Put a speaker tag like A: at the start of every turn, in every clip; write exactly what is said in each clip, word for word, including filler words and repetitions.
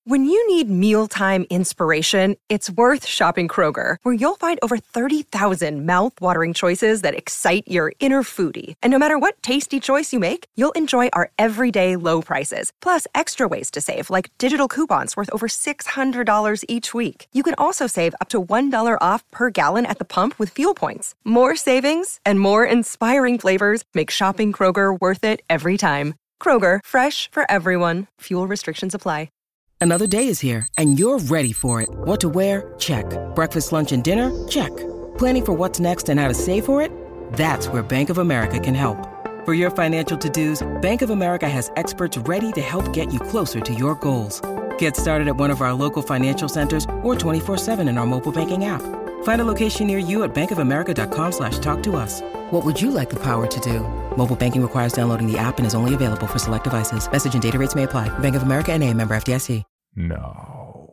A: When you need mealtime inspiration, it's worth shopping Kroger, where you'll find over thirty thousand mouth-watering choices that excite your inner foodie. And no matter what tasty choice you make, you'll enjoy our everyday low prices, plus extra ways to save, like digital coupons worth over six hundred dollars each week. You can also save up to one dollar off per gallon at the pump with fuel points. More savings and more inspiring flavors make shopping Kroger worth it every time. Kroger, fresh for everyone. Fuel restrictions apply.
B: Another day is here, and you're ready for it. What to wear? Check. Breakfast, lunch, and dinner? Check. Planning for what's next and how to save for it? That's where Bank of America can help. For your financial to-dos, Bank of America has experts ready to help get you closer to your goals. Get started at one of our local financial centers or twenty-four seven in our mobile banking app. Find a location near you at bankofamerica.com slash talk to us. What would you like the power to do? Mobile banking requires downloading the app and is only available for select devices. Message and data rates may apply. Bank of America N A, member F D I C.
C: No.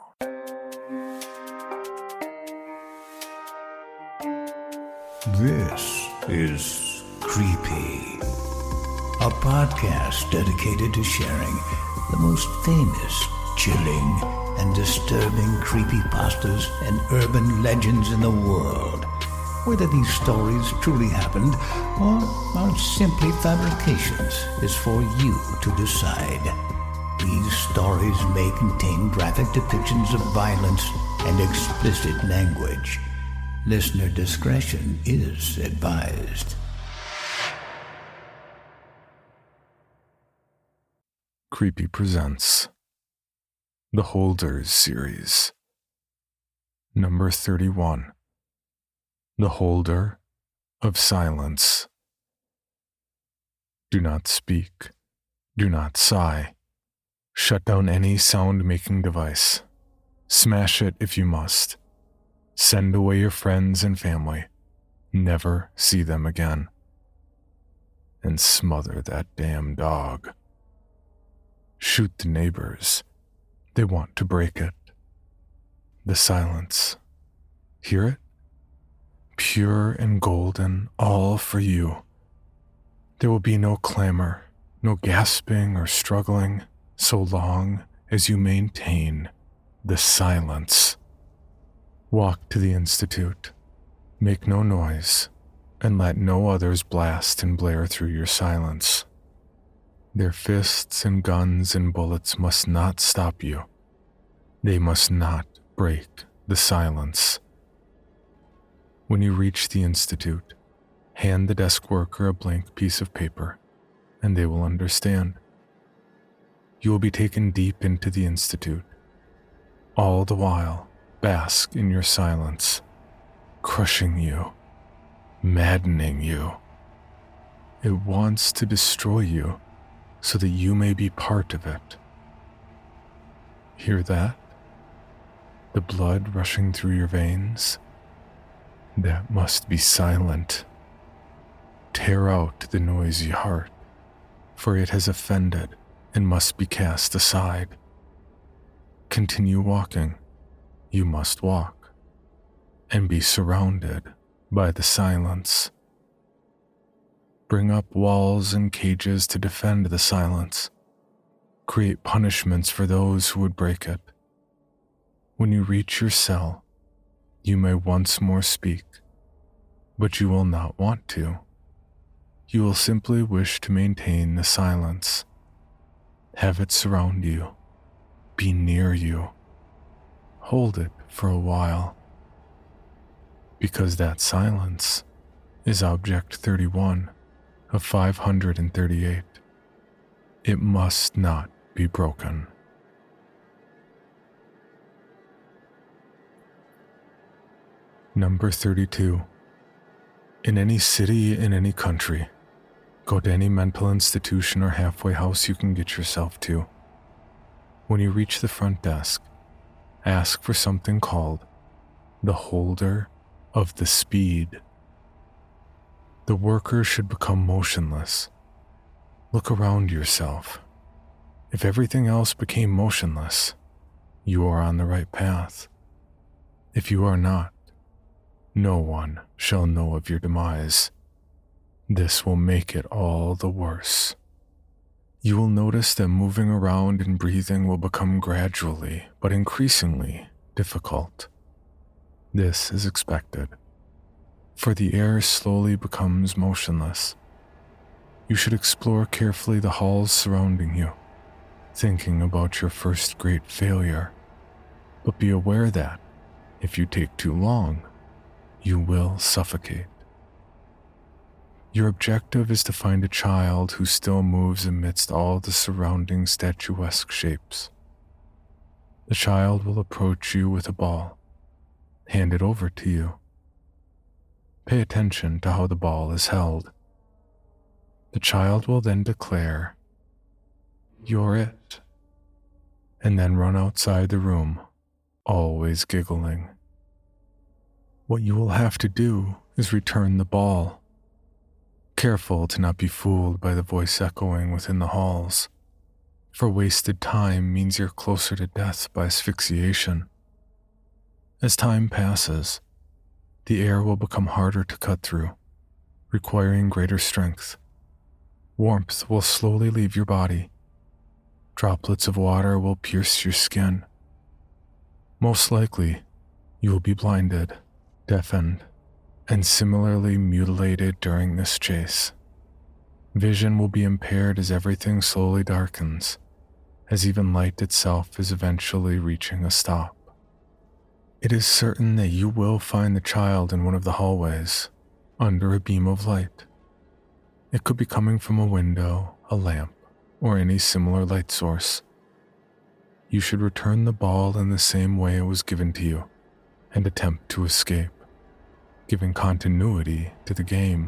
D: This is Creepy, a podcast dedicated to sharing the most famous, chilling, and disturbing creepypastas and urban legends in the world. Whether these stories truly happened or are simply fabrications is for you to decide. These stories may contain graphic depictions of violence and explicit language. Listener discretion is advised.
C: Creepy presents The Holders series. Number thirty-one. The Holder of Silence. Do not speak. Do not sigh. Shut down any sound-making device. Smash it if you must. Send away your friends and family. Never see them again. And smother that damn dog. Shoot the neighbors. They want to break it. The silence. Hear it? Pure and golden, all for you. There will be no clamor, no gasping or struggling, so long as you maintain the silence. Walk to the Institute. Make no noise, and let no others blast and blare through your silence. Their fists and guns and bullets must not stop you. They must not break the silence. When you reach the Institute, hand the desk worker a blank piece of paper, and they will understand. You will be taken deep into the Institute. All the while, bask in your silence, crushing you, maddening you. It wants to destroy you so that you may be part of it. Hear that? The blood rushing through your veins? That must be silent. Tear out the noisy heart, for it has offended and must be cast aside. Continue walking. You must walk, and be surrounded by the silence. Bring up walls and cages to defend the silence. Create punishments for those who would break it. When you reach your cell, you may once more speak, but you will not want to. You will simply wish to maintain the silence. Have it surround you, be near you. Hold it for a while. Because that silence is object thirty-one of five hundred thirty-eight. It must not be broken. Number thirty-two. In any city, in any country, go to any mental institution or halfway house you can get yourself to. When you reach the front desk, ask for something called the holder of the speed. The worker should become motionless. Look around yourself. If everything else became motionless, you are on the right path. If you are not, no one shall know of your demise. This will make it all the worse. You will notice that moving around and breathing will become gradually but increasingly difficult. This is expected, for the air slowly becomes motionless. You should explore carefully the halls surrounding you, thinking about your first great failure, but be aware that, if you take too long, you will suffocate. Your objective is to find a child who still moves amidst all the surrounding statuesque shapes. The child will approach you with a ball, hand it over to you. Pay attention to how the ball is held. The child will then declare, "You're it," and then run outside the room, always giggling. What you will have to do is return the ball, careful to not be fooled by the voice echoing within the halls, for wasted time means you're closer to death by asphyxiation. As time passes, the air will become harder to cut through, requiring greater strength. Warmth will slowly leave your body. Droplets of water will pierce your skin. Most likely, you will be blinded, deafened, and similarly mutilated during this chase. Vision will be impaired as everything slowly darkens, as even light itself is eventually reaching a stop. It is certain that you will find the child in one of the hallways, under a beam of light. It could be coming from a window, a lamp, or any similar light source. You should return the ball in the same way it was given to you, and attempt to escape, giving continuity to the game.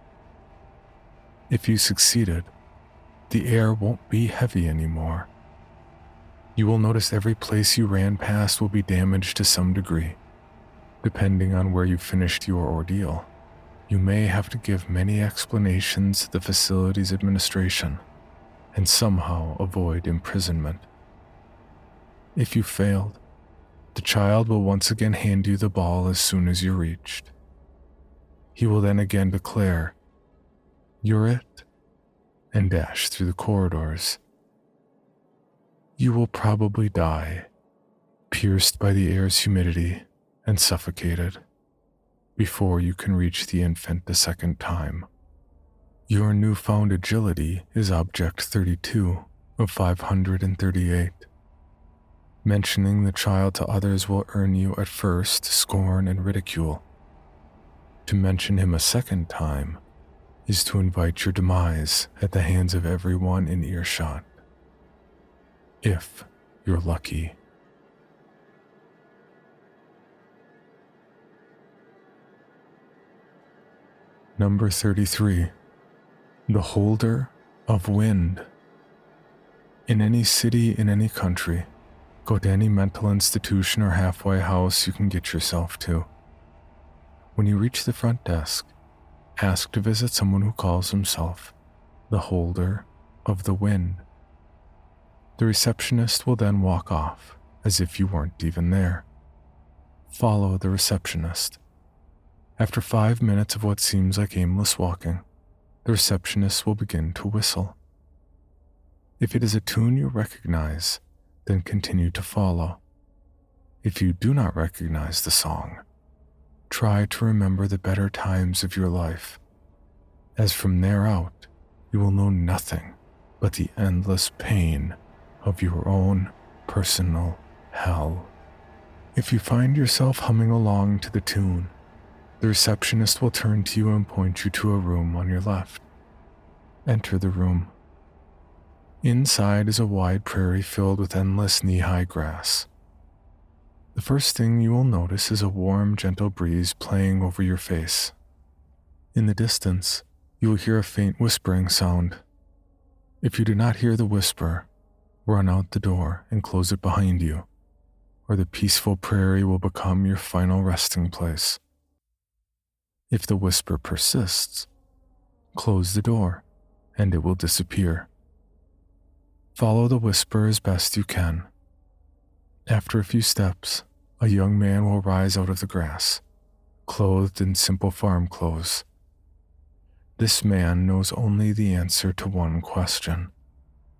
C: If you succeeded, the air won't be heavy anymore. You will notice every place you ran past will be damaged to some degree. Depending on where you finished your ordeal, you may have to give many explanations to the facility's administration and somehow avoid imprisonment. If you failed, the child will once again hand you the ball as soon as you're reached. He will then again declare, "You're it," and dash through the corridors. You will probably die, pierced by the air's humidity and suffocated, before you can reach the infant a second time. Your newfound agility is Object thirty-two of five hundred thirty-eight. Mentioning the child to others will earn you at first scorn and ridicule. To mention him a second time is to invite your demise at the hands of everyone in earshot. If you're lucky. Number thirty-three. The Holder of Wind. In any city, in any country, go to any mental institution or halfway house you can get yourself to. When you reach the front desk, ask to visit someone who calls himself the Holder of the Wind. The receptionist will then walk off as if you weren't even there. Follow the receptionist. After five minutes of what seems like aimless walking, the receptionist will begin to whistle. If it is a tune you recognize, then continue to follow. If you do not recognize the song, try to remember the better times of your life, as from there out, you will know nothing but the endless pain of your own personal hell. If you find yourself humming along to the tune, the receptionist will turn to you and point you to a room on your left. Enter the room. Inside is a wide prairie filled with endless knee-high grass. The first thing you will notice is a warm, gentle breeze playing over your face. In the distance, you will hear a faint whispering sound. If you do not hear the whisper, run out the door and close it behind you, or the peaceful prairie will become your final resting place. If the whisper persists, close the door and it will disappear. Follow the whisper as best you can. After a few steps, a young man will rise out of the grass, clothed in simple farm clothes. This man knows only the answer to one question.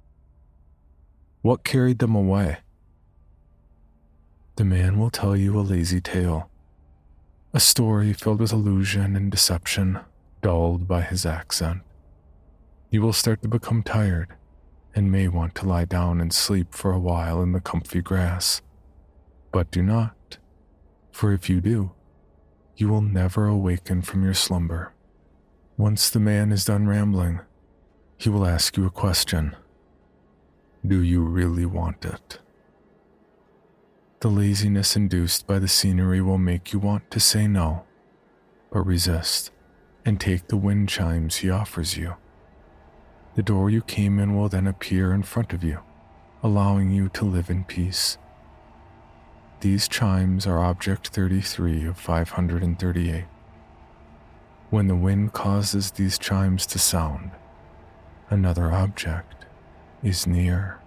C: What carried them away? The man will tell you a lazy tale, a story filled with illusion and deception, dulled by his accent. You will start to become tired and may want to lie down and sleep for a while in the comfy grass. But do not, for if you do, you will never awaken from your slumber. Once the man is done rambling, he will ask you a question. Do you really want it? The laziness induced by the scenery will make you want to say no, but resist and take the wind chimes he offers you. The door you came in will then appear in front of you, allowing you to live in peace. These chimes are object thirty-three of five hundred thirty-eight. When the wind causes these chimes to sound, another object is near.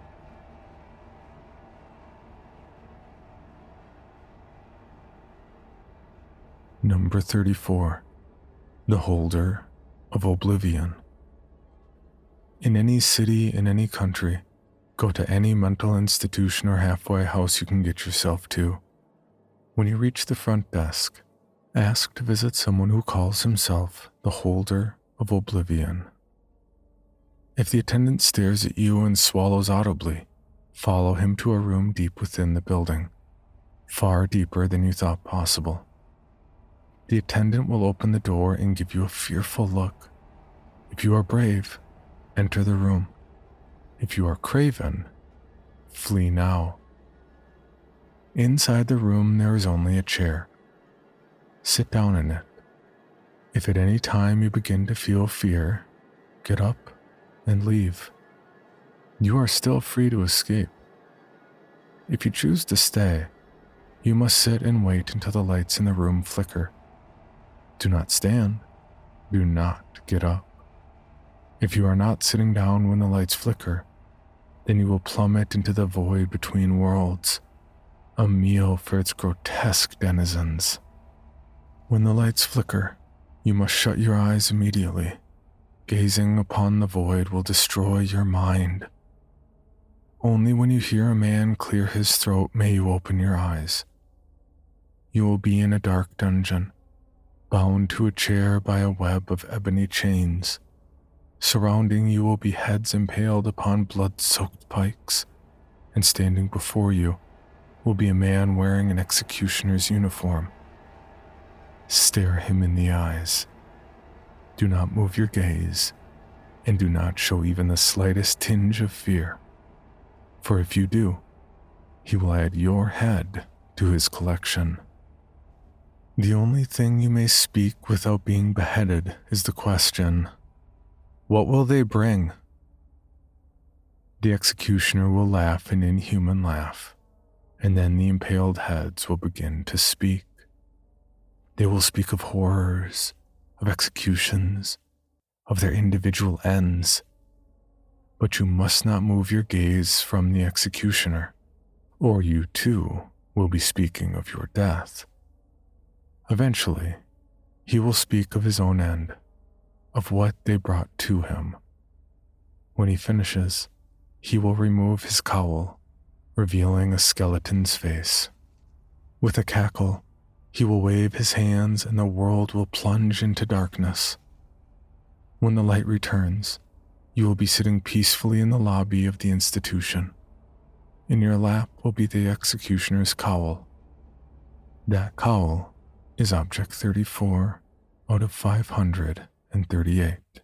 C: Number thirty-four. The Holder of Oblivion. In any city, in any country, go to any mental institution or halfway house you can get yourself to. When you reach the front desk, ask to visit someone who calls himself the Holder of Oblivion. If the attendant stares at you and swallows audibly, follow him to a room deep within the building, far deeper than you thought possible. The attendant will open the door and give you a fearful look. If you are brave, enter the room. If you are craven, flee now. Inside the room there is only a chair. Sit down in it. If at any time you begin to feel fear, get up and leave. You are still free to escape. If you choose to stay, you must sit and wait until the lights in the room flicker. Do not stand. Do not get up. If you are not sitting down when the lights flicker, then you will plummet into the void between worlds, a meal for its grotesque denizens. When the lights flicker, you must shut your eyes immediately. Gazing upon the void will destroy your mind. Only when you hear a man clear his throat may you open your eyes. You will be in a dark dungeon, bound to a chair by a web of ebony chains. Surrounding you will be heads impaled upon blood-soaked pikes, and standing before you will be a man wearing an executioner's uniform. Stare him in the eyes. Do not move your gaze, and do not show even the slightest tinge of fear, for if you do, he will add your head to his collection. The only thing you may speak without being beheaded is the question, what will they bring? The executioner will laugh an inhuman laugh, and then the impaled heads will begin to speak. They will speak of horrors, of executions, of their individual ends. But you must not move your gaze from the executioner, or you too will be speaking of your death. Eventually, he will speak of his own end, of what they brought to him. When he finishes, he will remove his cowl, revealing a skeleton's face. With a cackle, he will wave his hands and the world will plunge into darkness. When the light returns, you will be sitting peacefully in the lobby of the institution. In your lap will be the executioner's cowl. That cowl is object thirty-four out of five hundred thirty-eight.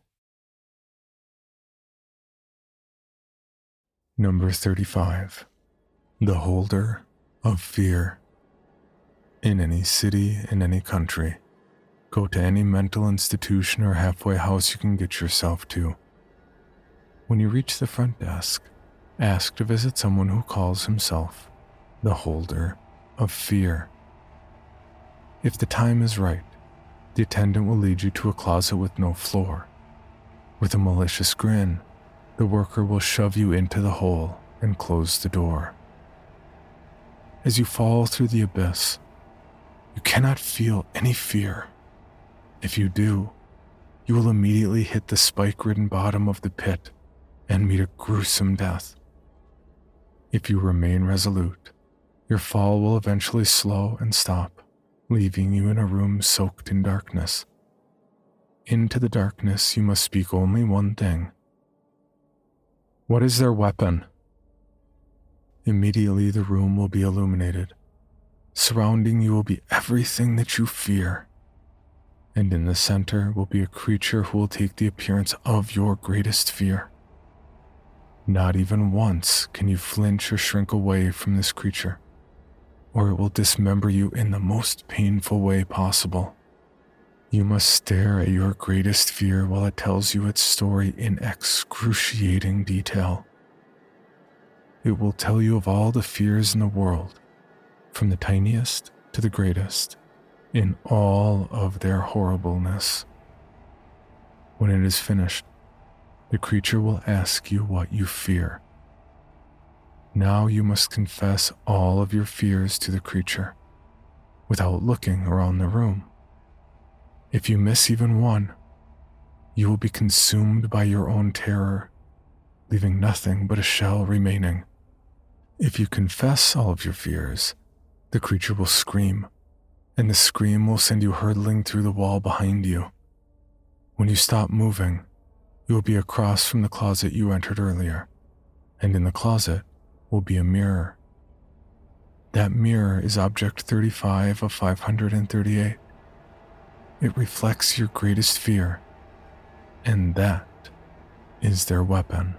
C: Number thirty-five. The Holder of Fear. In any city, in any country, go to any mental institution or halfway house you can get yourself to. When you reach the front desk, ask to visit someone who calls himself the Holder of Fear. If the time is right, the attendant will lead you to a closet with no floor. With a malicious grin, the worker will shove you into the hole and close the door. As you fall through the abyss, you cannot feel any fear. If you do, you will immediately hit the spike-ridden bottom of the pit and meet a gruesome death. If you remain resolute, your fall will eventually slow and stop, leaving you in a room soaked in darkness. Into the darkness you must speak only one thing. What is their weapon? Immediately the room will be illuminated. Surrounding you will be everything that you fear. And in the center will be a creature who will take the appearance of your greatest fear. Not even once can you flinch or shrink away from this creature, or it will dismember you in the most painful way possible. You must stare at your greatest fear while it tells you its story in excruciating detail. It will tell you of all the fears in the world, from the tiniest to the greatest, in all of their horribleness. When it is finished, the creature will ask you what you fear. Now you must confess all of your fears to the creature, without looking around the room. If you miss even one, you will be consumed by your own terror, leaving nothing but a shell remaining. If you confess all of your fears, the creature will scream, and the scream will send you hurtling through the wall behind you. When you stop moving, you will be across from the closet you entered earlier, and in the closet will be a mirror. That mirror is object thirty-five of five hundred thirty-eight. It reflects your greatest fear, and that is their weapon.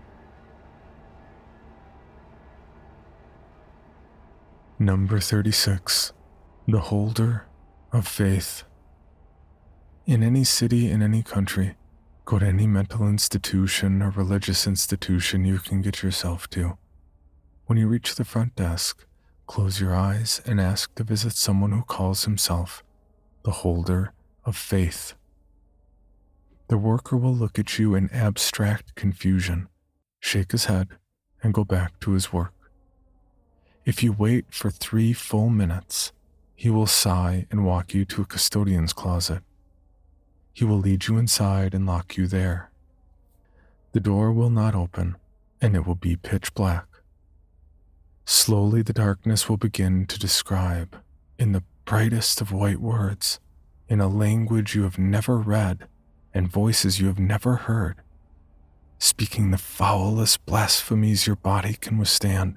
C: Number thirty-six, the holder of faith. In any city, in any country, go to any mental institution or religious institution you can get yourself to. When you reach the front desk, close your eyes and ask to visit someone who calls himself the holder of faith. The worker will look at you in abstract confusion, shake his head, and go back to his work. If you wait for three full minutes, he will sigh and walk you to a custodian's closet. He will lead you inside and lock you there. The door will not open, and it will be pitch black. Slowly the darkness will begin to describe, in the brightest of white words, in a language you have never read and voices you have never heard, speaking the foulest blasphemies your body can withstand.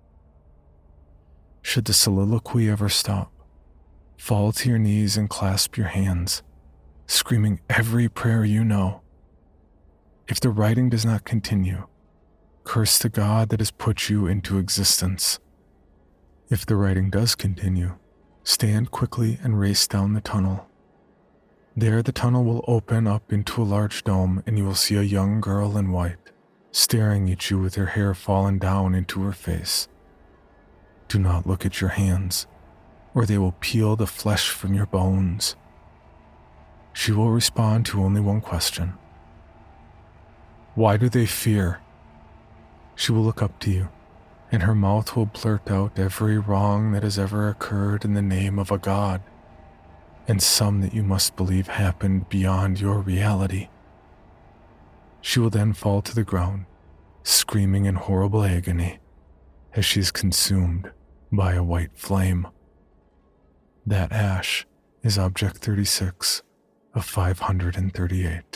C: Should the soliloquy ever stop, fall to your knees and clasp your hands, screaming every prayer you know. If the writing does not continue, curse the God that has put you into existence. If the writing does continue, stand quickly and race down the tunnel. There the tunnel will open up into a large dome, and you will see a young girl in white, staring at you with her hair fallen down into her face. Do not look at your hands, or they will peel the flesh from your bones. She will respond to only one question. Why do they fear? She will look up to you, and her mouth will blurt out every wrong that has ever occurred in the name of a God, and some that you must believe happened beyond your reality. She will then fall to the ground, screaming in horrible agony, as she is consumed by a white flame. That ash is object thirty-six of five hundred thirty-eight.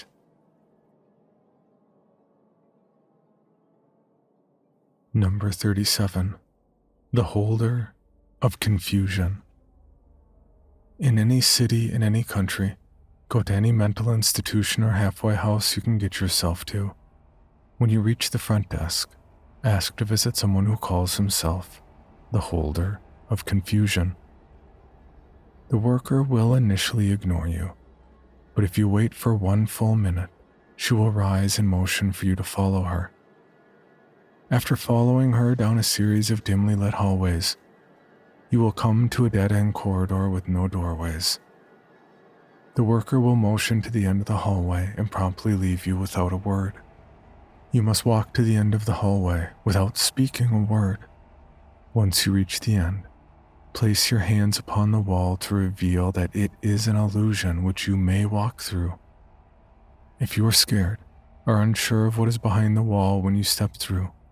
C: Number thirty-seven, the holder of confusion. In any city, in any country, go to any mental institution or halfway house you can get yourself to. When you reach the front desk, ask to visit someone who calls himself the holder of confusion. The worker will initially ignore you, but if you wait for one full minute, she will rise in motion for you to follow her. After following her down a series of dimly lit hallways, you will come to a dead-end corridor with no doorways. The worker will motion to the end of the hallway and promptly leave you without a word. You must walk to the end of the hallway without speaking a word. Once you reach the end, place your hands upon the wall to reveal that it is an illusion which you may walk through. If you are scared or unsure of what is behind the wall when you step through,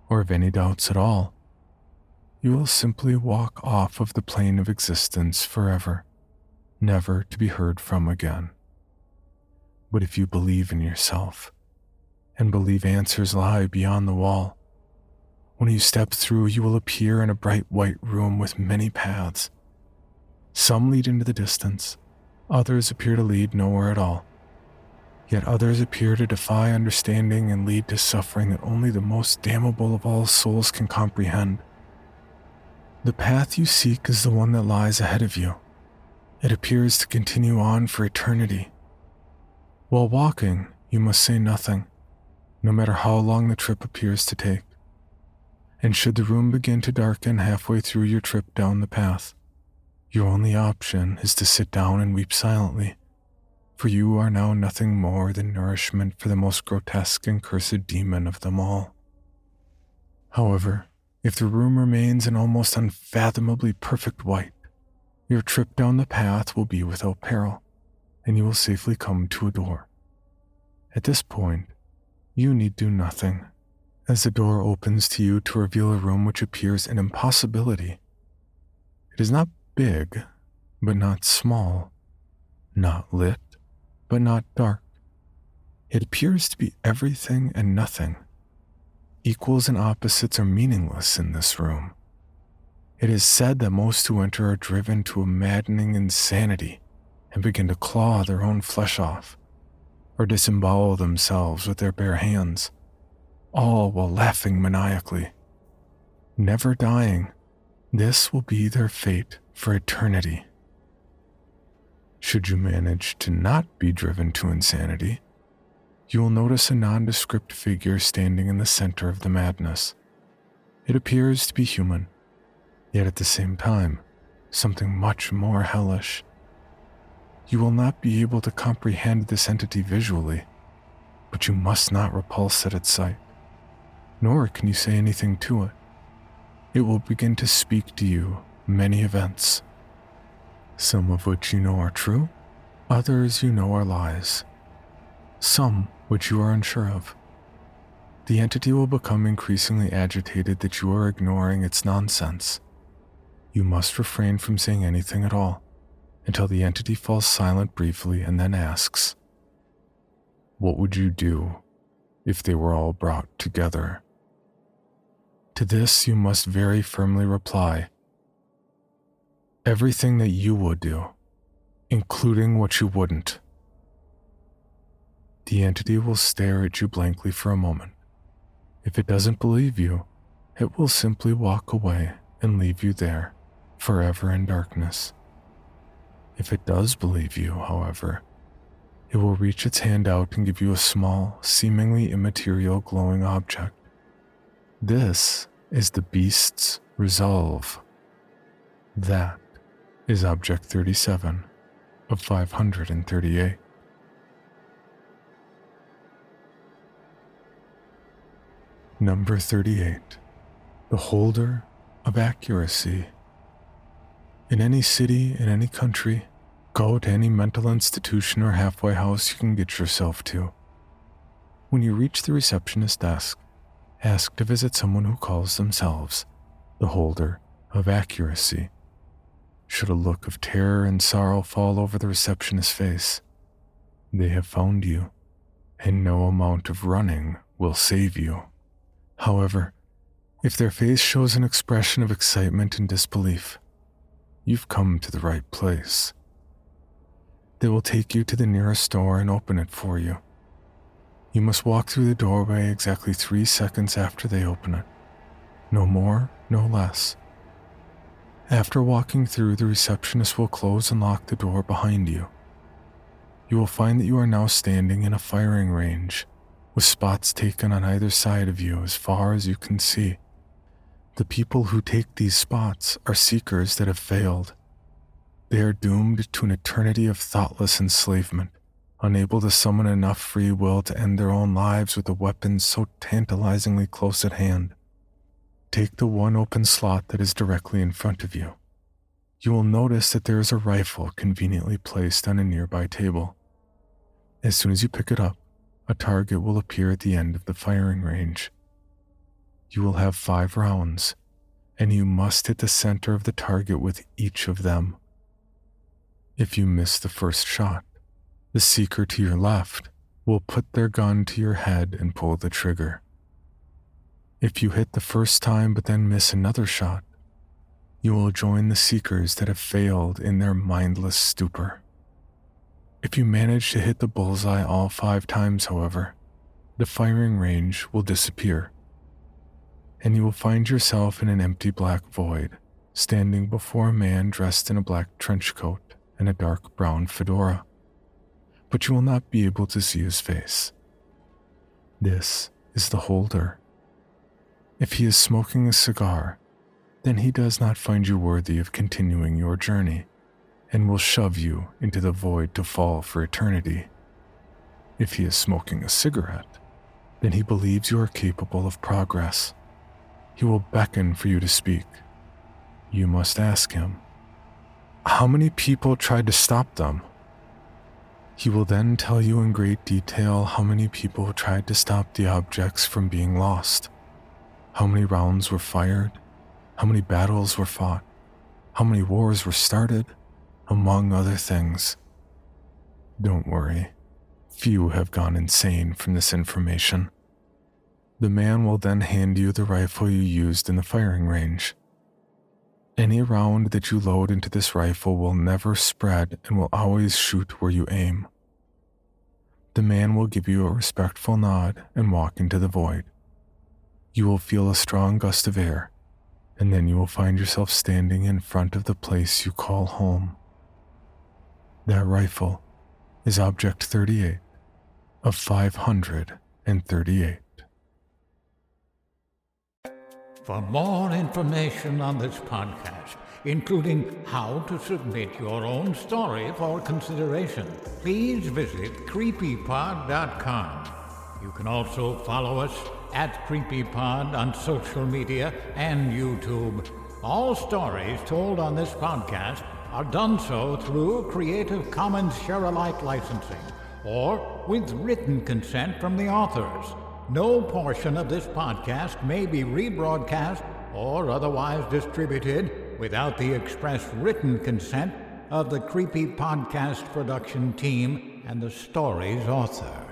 C: or have any doubts at all, you will simply walk off of the plane of existence forever, never to be heard from again. But if you believe in yourself, and believe answers lie beyond the wall, when you step through, you will appear in a bright white room with many paths. Some lead into the distance, others appear to lead nowhere at all. Yet others appear to defy understanding and lead to suffering that only the most damnable of all souls can comprehend. The path you seek is the one that lies ahead of you. It appears to continue on for eternity. While walking, you must say nothing, no matter how long the trip appears to take. And should the room begin to darken halfway through your trip down the path, your only option is to sit down and weep silently, for you are now nothing more than nourishment for the most grotesque and cursed demon of them all. However, if the room remains an almost unfathomably perfect white, your trip down the path will be without peril, and you will safely come to a door. At this point, you need do nothing, as the door opens to you to reveal a room which appears an impossibility. It is not big, but not small, not lit, but not dark. It appears to be everything and nothing. Equals and opposites are meaningless in this room. It is said that most who enter are driven to a maddening insanity and begin to claw their own flesh off, or disembowel themselves with their bare hands, all while laughing maniacally. Never dying, this will be their fate for eternity. Should you manage to not be driven to insanity, you will notice a nondescript figure standing in the center of the madness. It appears to be human, yet at the same time, something much more hellish. You will not be able to comprehend this entity visually, but you must not repulse it at sight, nor can you say anything to it. It will begin to speak to you many events, some of which you know are true, others you know are lies, some which you are unsure of. The entity will become increasingly agitated that you are ignoring its nonsense. You must refrain from saying anything at all until the entity falls silent briefly and then asks, "What would you do if they were all brought together?" To this you must very firmly reply, "Everything that you would do, including what you wouldn't." The entity will stare at you blankly for a moment. If it doesn't believe you, it will simply walk away and leave you there, forever in darkness. If it does believe you, however, it will reach its hand out and give you a small, seemingly immaterial glowing object. This is the beast's resolve. That is Object thirty-seven of five hundred thirty-eight. Number thirty-eight. The Holder of Accuracy. In any city, in any country, go to any mental institution or halfway house you can get yourself to. When you reach the receptionist's desk, ask to visit someone who calls themselves the Holder of Accuracy. Should a look of terror and sorrow fall over the receptionist's face, they have found you, and no amount of running will save you. However, if their face shows an expression of excitement and disbelief, you've come to the right place. They will take you to the nearest door and open it for you. You must walk through the doorway exactly three seconds after they open it. No more, no less. After walking through, the receptionist will close and lock the door behind you. You will find that you are now standing in a firing range, with spots taken on either side of you as far as you can see. The people who take these spots are seekers that have failed. They are doomed to an eternity of thoughtless enslavement, unable to summon enough free will to end their own lives with a weapon so tantalizingly close at hand. Take the one open slot that is directly in front of you. You will notice that there is a rifle conveniently placed on a nearby table. As soon as you pick it up, a target will appear at the end of the firing range. You will have five rounds, and you must hit the center of the target with each of them. If you miss the first shot, the seeker to your left will put their gun to your head and pull the trigger. If you hit the first time but then miss another shot, you will join the seekers that have failed in their mindless stupor. If you manage to hit the bullseye all five times, however, the firing range will disappear, and you will find yourself in an empty black void, standing before a man dressed in a black trench coat and a dark brown fedora. But you will not be able to see his face. This is the holder. If he is smoking a cigar, then he does not find you worthy of continuing your journey, and will shove you into the void to fall for eternity. If he is smoking a cigarette, then he believes you are capable of progress. He will beckon for you to speak. You must ask him, how many people tried to stop them? He will then tell you in great detail how many people tried to stop the objects from being lost, how many rounds were fired, how many battles were fought, how many wars were started, among other things. Don't worry, few have gone insane from this information. The man will then hand you the rifle you used in the firing range. Any round that you load into this rifle will never spread and will always shoot where you aim. The man will give you a respectful nod and walk into the void. You will feel a strong gust of air, and then you will find yourself standing in front of the place you call home. That rifle is Object thirty-eight of five hundred thirty-eight.
D: For more information on this podcast, including how to submit your own story for consideration, please visit creepypod dot com. You can also follow us at CreepyPod on social media and YouTube. All stories told on this podcast are done so through Creative Commons Share-alike licensing or with written consent from the authors. No portion of this podcast may be rebroadcast or otherwise distributed without the express written consent of the Creepy Podcast production team and the story's author.